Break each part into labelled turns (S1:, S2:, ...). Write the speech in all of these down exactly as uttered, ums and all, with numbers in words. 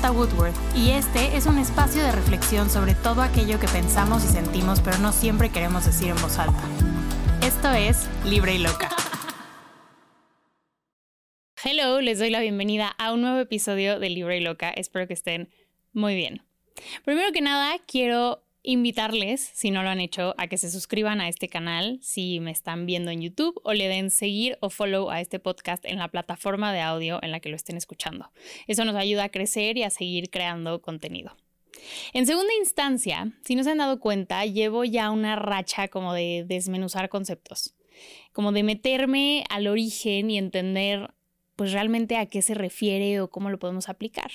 S1: Marta Woodworth y este es un espacio de reflexión sobre todo aquello que pensamos y sentimos pero no siempre queremos decir en voz alta. Esto es Libre y Loca. Hello, les doy la bienvenida a un nuevo episodio de Libre y Loca. Espero que estén muy bien. Primero que nada, quiero invitarles, si no lo han hecho, a que se suscriban a este canal si me están viendo en YouTube o le den seguir o follow a este podcast en la plataforma de audio en la que lo estén escuchando. Eso nos ayuda a crecer y a seguir creando contenido. En segunda instancia, si no se han dado cuenta, llevo ya una racha como de desmenuzar conceptos, como de meterme al origen y entender pues realmente a qué se refiere o cómo lo podemos aplicar.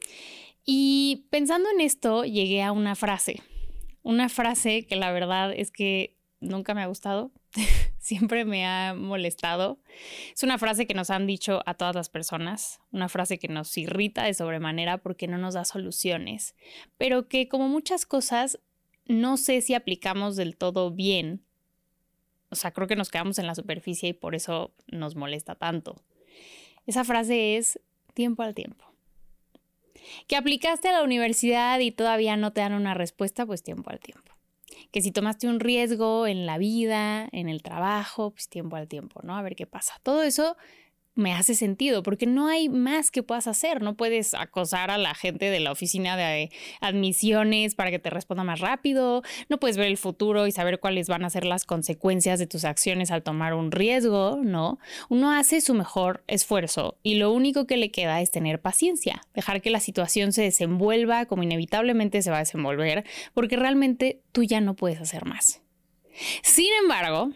S1: Y pensando en esto, llegué a una frase. Una frase que la verdad es que nunca me ha gustado, siempre me ha molestado. Es una frase que nos han dicho a todas las personas, una frase que nos irrita de sobremanera porque no nos da soluciones, pero que como muchas cosas no sé si aplicamos del todo bien. O sea, creo que nos quedamos en la superficie y por eso nos molesta tanto. Esa frase es tiempo al tiempo. Que aplicaste a la universidad y todavía no te dan una respuesta, pues tiempo al tiempo. Que si tomaste un riesgo en la vida, en el trabajo, pues tiempo al tiempo, ¿no? A ver qué pasa. Todo eso me hace sentido porque no hay más que puedas hacer. No puedes acosar a la gente de la oficina de admisiones para que te responda más rápido. No puedes ver el futuro y saber cuáles van a ser las consecuencias de tus acciones al tomar un riesgo, ¿no? Uno hace su mejor esfuerzo y lo único que le queda es tener paciencia, dejar que la situación se desenvuelva como inevitablemente se va a desenvolver, porque realmente tú ya no puedes hacer más. Sin embargo,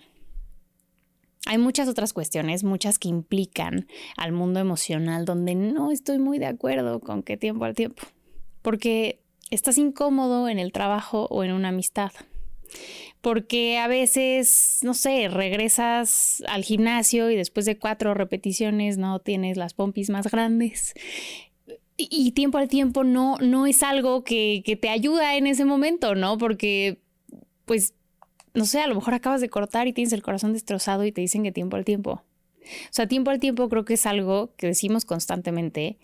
S1: hay muchas otras cuestiones, muchas que implican al mundo emocional donde no estoy muy de acuerdo con qué tiempo al tiempo. Porque estás incómodo en el trabajo o en una amistad. Porque a veces, no sé, regresas al gimnasio y después de cuatro repeticiones no tienes las pompis más grandes. Y, y tiempo al tiempo no, no es algo que, que te ayuda en ese momento, ¿no? Porque, pues, no sé, a lo mejor acabas de cortar y tienes el corazón destrozado y te dicen que tiempo al tiempo. O sea, tiempo al tiempo creo que es algo que decimos constantemente,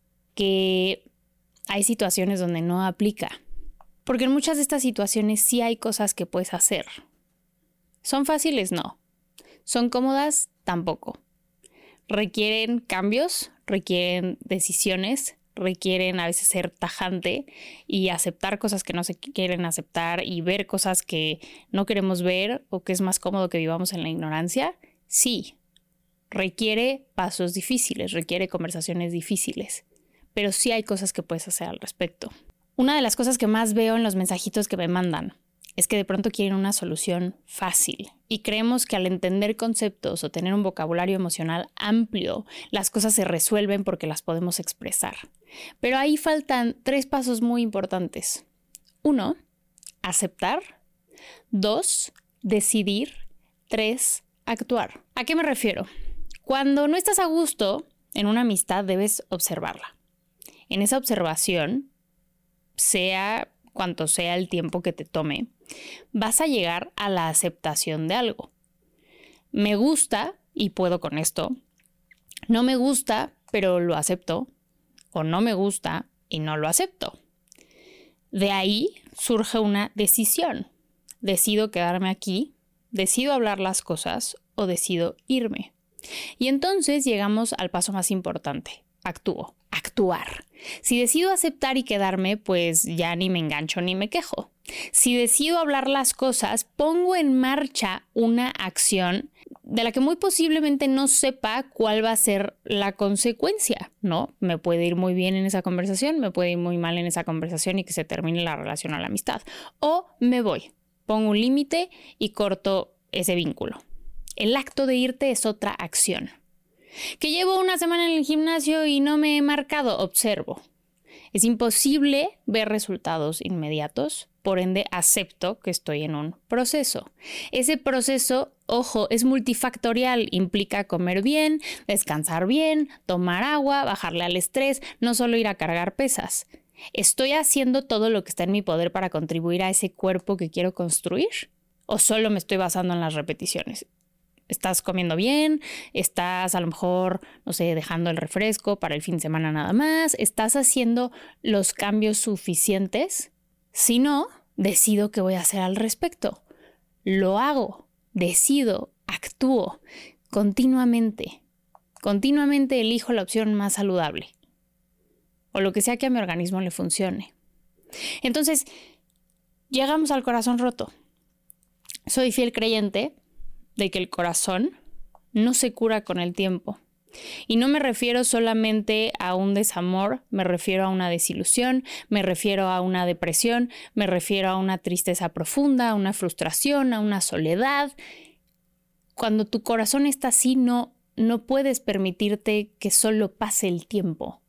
S1: que hay situaciones donde no aplica. Porque en muchas de estas situaciones sí hay cosas que puedes hacer. ¿Son fáciles? No. ¿Son cómodas? Tampoco. Requieren cambios, requieren decisiones, requieren a veces ser tajante y aceptar cosas que no se quieren aceptar y ver cosas que no queremos ver o que es más cómodo que vivamos en la ignorancia. Sí, requiere pasos difíciles, requiere conversaciones difíciles, pero sí hay cosas que puedes hacer al respecto. Una de las cosas que más veo en los mensajitos que me mandan es que de pronto quieren una solución fácil y creemos que al entender conceptos o tener un vocabulario emocional amplio, las cosas se resuelven porque las podemos expresar. Pero ahí faltan tres pasos muy importantes. Uno, aceptar. Dos, decidir. Tres, actuar. ¿A qué me refiero? Cuando no estás a gusto en una amistad, debes observarla. En esa observación, sea cuanto sea el tiempo que te tome, vas a llegar a la aceptación de algo. Me gusta y puedo con esto. No me gusta, pero lo acepto. O no me gusta y no lo acepto. De ahí surge una decisión. Decido quedarme aquí, decido hablar las cosas o decido irme. Y entonces llegamos al paso más importante. Actúo. Actuar. Si decido aceptar y quedarme, pues ya ni me engancho ni me quejo. Si decido hablar las cosas, pongo en marcha una acción de la que muy posiblemente no sepa cuál va a ser la consecuencia, ¿no? Me puede ir muy bien en esa conversación, me puede ir muy mal en esa conversación y que se termine la relación o la amistad. O me voy, pongo un límite y corto ese vínculo. El acto de irte es otra acción. Que llevo una semana en el gimnasio y no me he marcado, observo. Es imposible ver resultados inmediatos, por ende acepto que estoy en un proceso. Ese proceso, ojo, es multifactorial, implica comer bien, descansar bien, tomar agua, bajarle al estrés, no solo ir a cargar pesas. ¿Estoy haciendo todo lo que está en mi poder para contribuir a ese cuerpo que quiero construir? ¿O solo me estoy basando en las repeticiones? Estás comiendo bien, estás a lo mejor, no sé, dejando el refresco para el fin de semana nada más, estás haciendo los cambios suficientes. Si no, decido qué voy a hacer al respecto. Lo hago, decido, actúo continuamente. Continuamente elijo la opción más saludable o lo que sea que a mi organismo le funcione. Entonces, llegamos al corazón roto. Soy fiel creyente de que el corazón no se cura con el tiempo. Y no me refiero solamente a un desamor, me refiero a una desilusión, me refiero a una depresión, me refiero a una tristeza profunda, a una frustración, a una soledad. Cuando tu corazón está así, no, no puedes permitirte que solo pase el tiempo.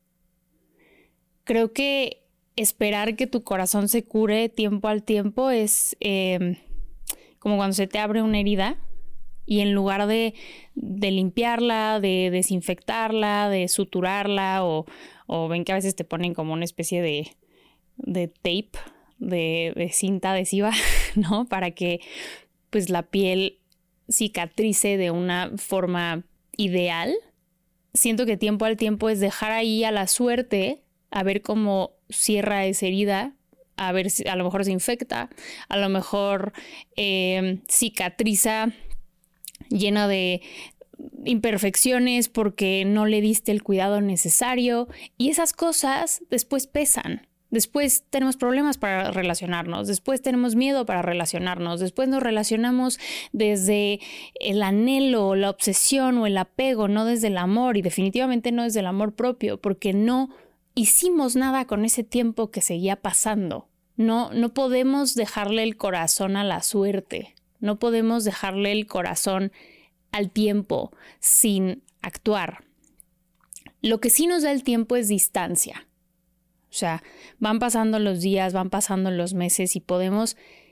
S1: Creo que esperar que tu corazón se cure tiempo al tiempo es eh, como cuando se te abre una herida. Y en lugar de, de limpiarla, de desinfectarla, de suturarla, o, o ven que a veces te ponen como una especie de, de tape, de, de cinta adhesiva, ¿no? Para que pues la piel cicatrice de una forma ideal. Siento que tiempo al tiempo es dejar ahí a la suerte, a ver cómo cierra esa herida, a ver si a lo mejor se infecta, a lo mejor eh, cicatriza llena de imperfecciones porque no le diste el cuidado necesario, y esas cosas después pesan. Después tenemos problemas para relacionarnos, después tenemos miedo para relacionarnos, después nos relacionamos desde el anhelo, la obsesión o el apego, no desde el amor, y definitivamente no desde el amor propio, porque no hicimos nada con ese tiempo que seguía pasando. No, no podemos dejarle el corazón a la suerte. No podemos dejarle el corazón al tiempo sin actuar. Lo que sí nos da el tiempo es distancia. O sea, van pasando los días, van pasando los meses y podemos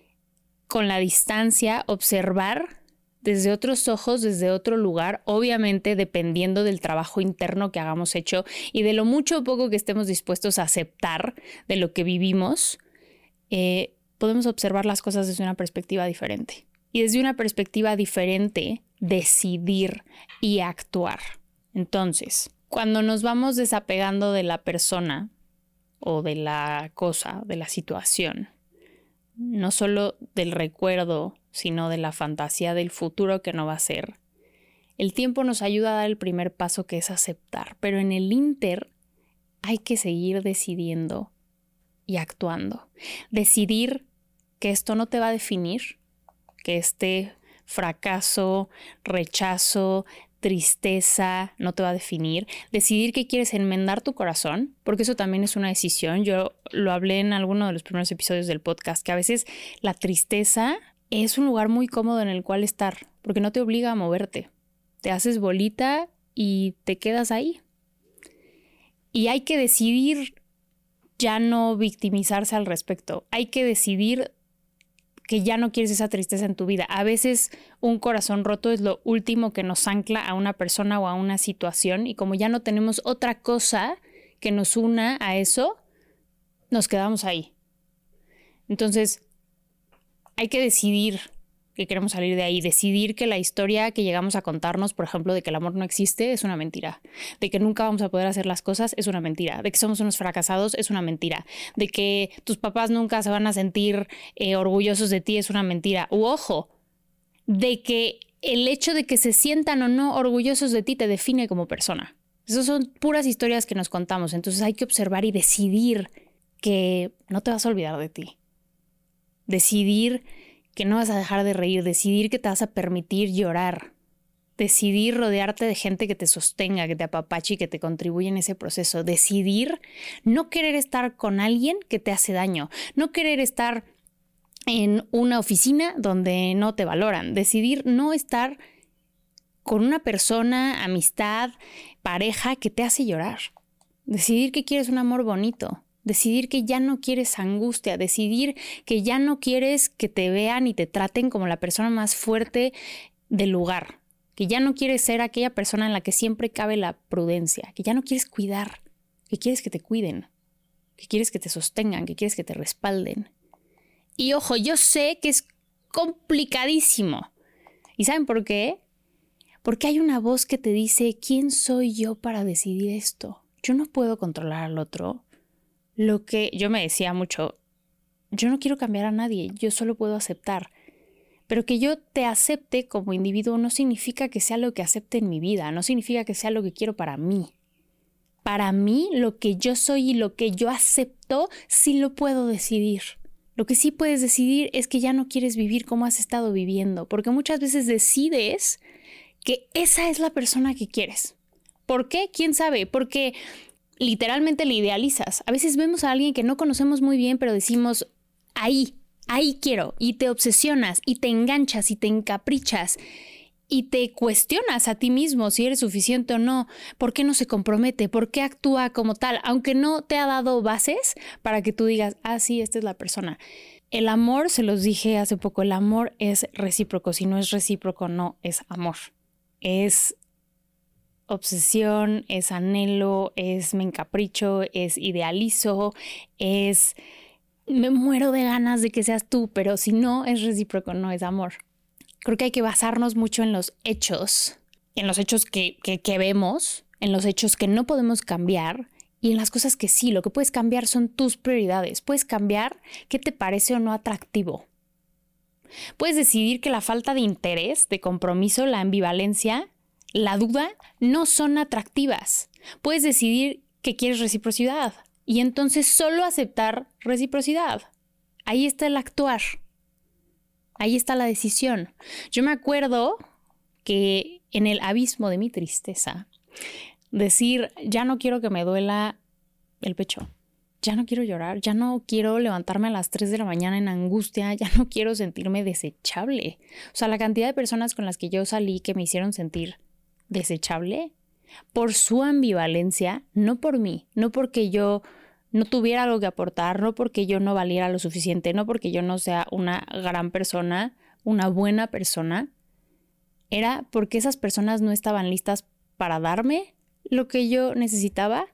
S1: con la distancia observar desde otros ojos, desde otro lugar, obviamente dependiendo del trabajo interno que hagamos hecho y de lo mucho o poco que estemos dispuestos a aceptar de lo que vivimos, eh, podemos observar las cosas desde una perspectiva diferente. Y desde una perspectiva diferente, decidir y actuar. Entonces, cuando nos vamos desapegando de la persona o de la cosa, de la situación, no solo del recuerdo, sino de la fantasía del futuro que no va a ser, el tiempo nos ayuda a dar el primer paso, que es aceptar. Pero en el ínter hay que seguir decidiendo y actuando. Decidir que esto no te va a definir, que este fracaso, rechazo, tristeza no te va a definir. Decidir que quieres enmendar tu corazón, porque eso también es una decisión. Yo lo hablé en alguno de los primeros episodios del podcast, que a veces la tristeza es un lugar muy cómodo en el cual estar, porque no te obliga a moverte. Te haces bolita y te quedas ahí. Y hay que decidir ya no victimizarse al respecto. Hay que decidir que ya no quieres esa tristeza en tu vida. A veces un corazón roto es lo último que nos ancla a una persona o a una situación, y como ya no tenemos otra cosa que nos una a eso, nos quedamos ahí. Entonces, hay que decidir que queremos salir de ahí, decidir que la historia que llegamos a contarnos, por ejemplo, de que el amor no existe, es una mentira, de que nunca vamos a poder hacer las cosas, es una mentira, de que somos unos fracasados, es una mentira, de que tus papás nunca se van a sentir eh, orgullosos de ti, es una mentira. U ojo, de que el hecho de que se sientan o no orgullosos de ti te define como persona. Esas son puras historias que nos contamos. Entonces hay que observar y decidir que no te vas a olvidar de ti. Decidir que no vas a dejar de reír, decidir que te vas a permitir llorar, decidir rodearte de gente que te sostenga, que te apapache y que te contribuya en ese proceso, decidir no querer estar con alguien que te hace daño, no querer estar en una oficina donde no te valoran, decidir no estar con una persona, amistad, pareja que te hace llorar, decidir que quieres un amor bonito. Decidir que ya no quieres angustia, decidir que ya no quieres que te vean y te traten como la persona más fuerte del lugar, que ya no quieres ser aquella persona en la que siempre cabe la prudencia, que ya no quieres cuidar, que quieres que te cuiden, que quieres que te sostengan, que quieres que te respalden. Y ojo, yo sé que es complicadísimo. ¿Y saben por qué? Porque hay una voz que te dice, ¿quién soy yo para decidir esto? Yo no puedo controlar al otro. Lo que yo me decía mucho, yo no quiero cambiar a nadie, yo solo puedo aceptar. Pero que yo te acepte como individuo no significa que sea lo que acepte en mi vida, no significa que sea lo que quiero para mí. Para mí, lo que yo soy y lo que yo acepto, sí lo puedo decidir. Lo que sí puedes decidir es que ya no quieres vivir como has estado viviendo, porque muchas veces decides que esa es la persona que quieres. ¿Por qué? ¿Quién sabe? Porque literalmente le idealizas. A veces vemos a alguien que no conocemos muy bien, pero decimos, ahí, ahí quiero, y te obsesionas, y te enganchas, y te encaprichas, y te cuestionas a ti mismo si eres suficiente o no, por qué no se compromete, por qué actúa como tal, aunque no te ha dado bases para que tú digas, ah, sí, esta es la persona. El amor, se los dije hace poco, el amor es recíproco, si no es recíproco, no es amor. Es obsesión, es anhelo, es me encapricho, es idealizo, es me muero de ganas de que seas tú, pero si no es recíproco, no es amor. Creo que hay que basarnos mucho en los hechos, en los hechos que, que, que vemos, en los hechos que no podemos cambiar y en las cosas que sí. Lo que puedes cambiar son tus prioridades. Puedes cambiar qué te parece o no atractivo. Puedes decidir que la falta de interés, de compromiso, la ambivalencia, la duda no son atractivas. Puedes decidir que quieres reciprocidad y entonces solo aceptar reciprocidad. Ahí está el actuar. Ahí está la decisión. Yo me acuerdo que en el abismo de mi tristeza, decir, ya no quiero que me duela el pecho, ya no quiero llorar, ya no quiero levantarme a las tres de la mañana en angustia, ya no quiero sentirme desechable. O sea, la cantidad de personas con las que yo salí que me hicieron sentir desechable por su ambivalencia, no por mí, no porque yo no tuviera algo que aportar, no porque yo no valiera lo suficiente, no porque yo no sea una gran persona, una buena persona, era porque esas personas no estaban listas para darme lo que yo necesitaba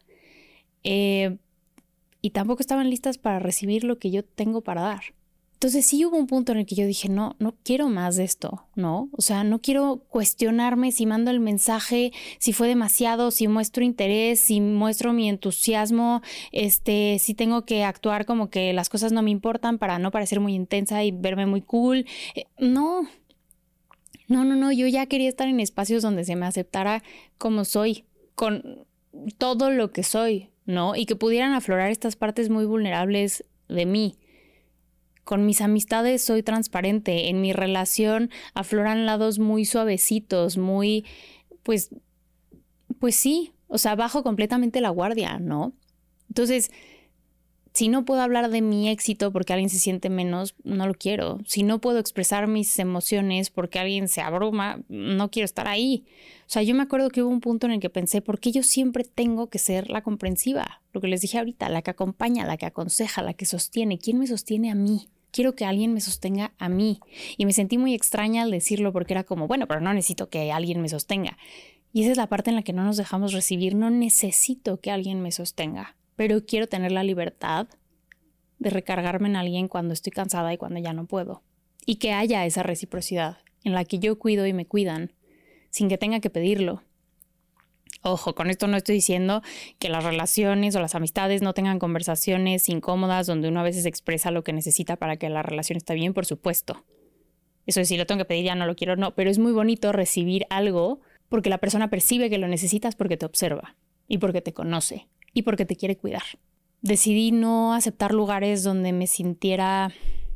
S1: eh, y tampoco estaban listas para recibir lo que yo tengo para dar. Entonces sí hubo un punto en el que yo dije, no, no quiero más de esto, ¿no? O sea, no quiero cuestionarme si mando el mensaje, si fue demasiado, si muestro interés, si muestro mi entusiasmo, este, si tengo que actuar como que las cosas no me importan para no parecer muy intensa y verme muy cool. Eh, no, no, no, no, yo ya quería estar en espacios donde se me aceptara como soy, con todo lo que soy, ¿no? Y que pudieran aflorar estas partes muy vulnerables de mí. Con mis amistades soy transparente, en mi relación afloran lados muy suavecitos, muy, pues, pues sí, o sea, bajo completamente la guardia, ¿no? Entonces, si no puedo hablar de mi éxito porque alguien se siente menos, no lo quiero. Si no puedo expresar mis emociones porque alguien se abruma, no quiero estar ahí. O sea, yo me acuerdo que hubo un punto en el que pensé, ¿por qué yo siempre tengo que ser la comprensiva? Lo que les dije ahorita, la que acompaña, la que aconseja, la que sostiene. ¿Quién me sostiene a mí? Quiero que alguien me sostenga a mí. Y me sentí muy extraña al decirlo porque era como, bueno, pero no necesito que alguien me sostenga. Y esa es la parte en la que no nos dejamos recibir. No necesito que alguien me sostenga, pero quiero tener la libertad de recargarme en alguien cuando estoy cansada y cuando ya no puedo. Y que haya esa reciprocidad en la que yo cuido y me cuidan sin que tenga que pedirlo. Ojo, con esto no estoy diciendo que las relaciones o las amistades no tengan conversaciones incómodas donde uno a veces expresa lo que necesita para que la relación esté bien, por supuesto. Eso es, si lo tengo que pedir ya no lo quiero, no. Pero es muy bonito recibir algo porque la persona percibe que lo necesitas porque te observa y porque te conoce y porque te quiere cuidar. Decidí no aceptar lugares donde me sintiera,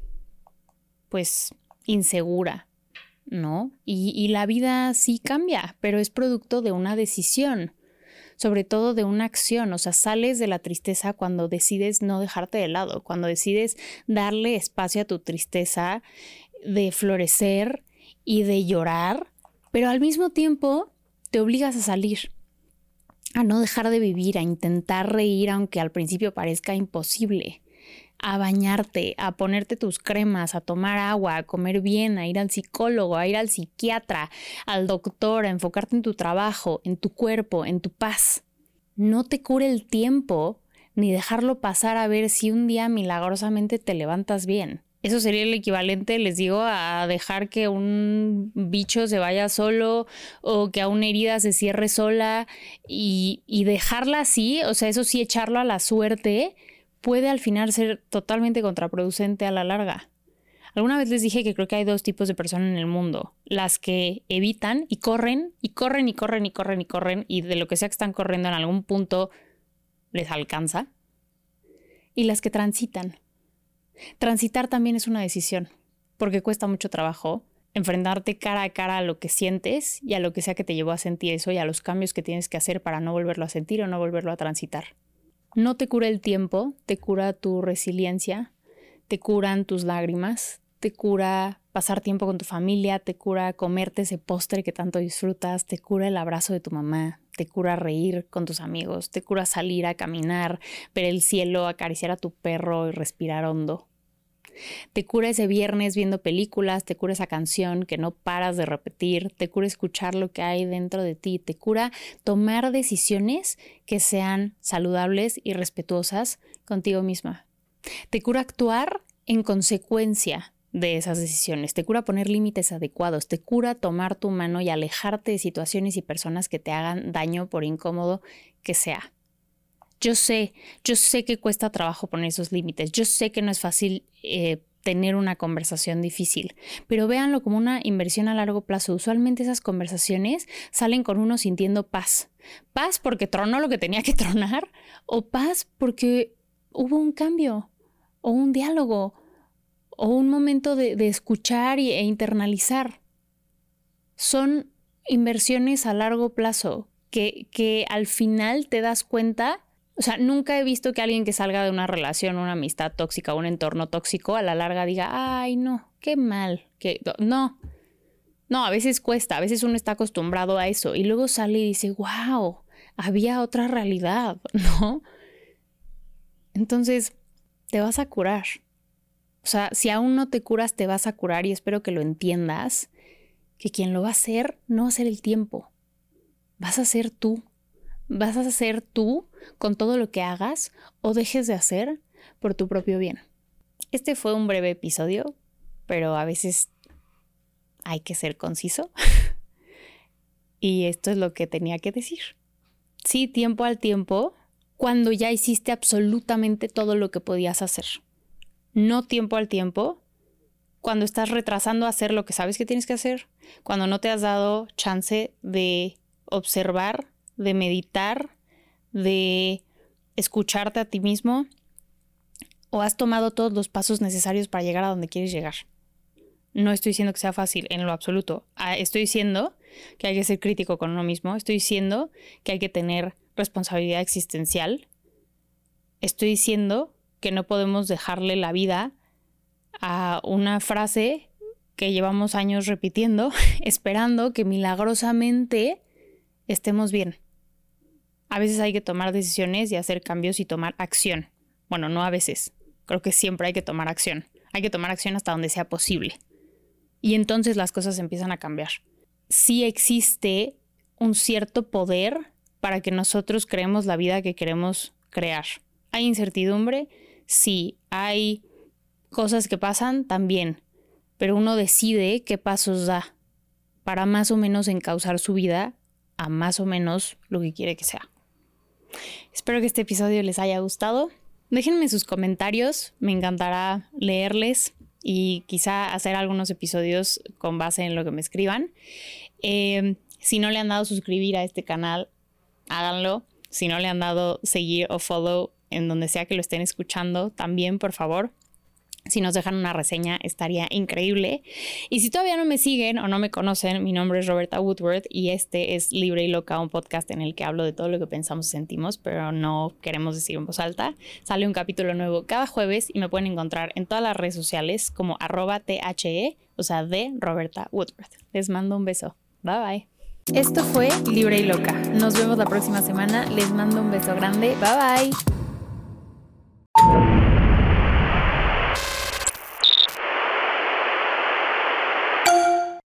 S1: pues, insegura, ¿no? Y, y la vida sí cambia, pero es producto de una decisión, sobre todo de una acción. O sea, sales de la tristeza cuando decides no dejarte de lado, cuando decides darle espacio a tu tristeza, de florecer y de llorar, pero al mismo tiempo te obligas a salir, a no dejar de vivir, a intentar reír aunque al principio parezca imposible, a bañarte, a ponerte tus cremas, a tomar agua, a comer bien, a ir al psicólogo, a ir al psiquiatra, al doctor, a enfocarte en tu trabajo, en tu cuerpo, en tu paz. No te cure el tiempo ni dejarlo pasar a ver si un día milagrosamente te levantas bien. Eso sería el equivalente, les digo, a dejar que un bicho se vaya solo o que a una herida se cierre sola y, y dejarla así, o sea, eso sí, echarlo a la suerte puede al final ser totalmente contraproducente a la larga. Alguna vez les dije que creo que hay dos tipos de personas en el mundo. Las que evitan y corren, y corren, y corren, y corren, y corren, y de lo que sea que están corriendo en algún punto les alcanza. Y las que transitan. Transitar también es una decisión, porque cuesta mucho trabajo enfrentarte cara a cara a lo que sientes y a lo que sea que te llevó a sentir eso y a los cambios que tienes que hacer para no volverlo a sentir o no volverlo a transitar. No te cura el tiempo, te cura tu resiliencia, te curan tus lágrimas, te cura pasar tiempo con tu familia, te cura comerte ese postre que tanto disfrutas, te cura el abrazo de tu mamá, te cura reír con tus amigos, te cura salir a caminar, ver el cielo, acariciar a tu perro y respirar hondo. Te cura ese viernes viendo películas, te cura esa canción que no paras de repetir, te cura escuchar lo que hay dentro de ti, te cura tomar decisiones que sean saludables y respetuosas contigo misma. Te cura actuar en consecuencia de esas decisiones, te cura poner límites adecuados, te cura tomar tu mano y alejarte de situaciones y personas que te hagan daño por incómodo que sea. Yo sé, yo sé que cuesta trabajo poner esos límites, yo sé que no es fácil eh, tener una conversación difícil, pero véanlo como una inversión a largo plazo. Usualmente esas conversaciones salen con uno sintiendo paz. Paz porque tronó lo que tenía que tronar o paz porque hubo un cambio o un diálogo o un momento de, de escuchar y, e internalizar. Son inversiones a largo plazo que, que al final te das cuenta. O sea, nunca he visto que alguien que salga de una relación, una amistad tóxica, un entorno tóxico, a la larga diga, ay, no, qué mal, que no. No, a veces cuesta, a veces uno está acostumbrado a eso y luego sale y dice, wow, había otra realidad, ¿no? Entonces, te vas a curar. O sea, si aún no te curas, te vas a curar y espero que lo entiendas, que quien lo va a hacer no va a ser el tiempo, vas a ser tú. Vas a ser tú con todo lo que hagas o dejes de hacer por tu propio bien. Este fue un breve episodio, pero a veces hay que ser conciso. Y esto es lo que tenía que decir. Sí, tiempo al tiempo, cuando ya hiciste absolutamente todo lo que podías hacer. No tiempo al tiempo, cuando estás retrasando hacer lo que sabes que tienes que hacer, cuando no te has dado chance de observar, de meditar, de escucharte a ti mismo, o has tomado todos los pasos necesarios para llegar a donde quieres llegar. No estoy diciendo que sea fácil en lo absoluto. Estoy diciendo que hay que ser crítico con uno mismo. Estoy diciendo que hay que tener responsabilidad existencial. Estoy diciendo que no podemos dejarle la vida a una frase que llevamos años repitiendo, esperando que milagrosamente estemos bien. A veces hay que tomar decisiones y hacer cambios y tomar acción. Bueno, no a veces. Creo que siempre hay que tomar acción. Hay que tomar acción hasta donde sea posible. Y entonces las cosas empiezan a cambiar. Sí existe un cierto poder para que nosotros creemos la vida que queremos crear. ¿Hay incertidumbre? Sí. ¿Hay cosas que pasan? También. Pero uno decide qué pasos da para más o menos encauzar su vida a más o menos lo que quiere que sea. Espero que este episodio les haya gustado. Déjenme sus comentarios, me encantará leerles y quizá hacer algunos episodios con base en lo que me escriban. Eh, si no le han dado suscribir a este canal, háganlo. Si no le han dado seguir o follow en donde sea que lo estén escuchando, también, por favor. Si nos dejan una reseña estaría increíble. Y si todavía no me siguen o no me conocen, mi nombre es Roberta Woodworth y este es Libre y Loca, un podcast en el que hablo de todo lo que pensamos y sentimos, pero no queremos decir en voz alta. Sale un capítulo nuevo cada jueves y me pueden encontrar en todas las redes sociales como arroba the, o sea, de Roberta Woodworth. Les mando un beso. Bye bye. Esto fue Libre y Loca. Nos vemos la próxima semana. Les mando un beso grande. Bye bye.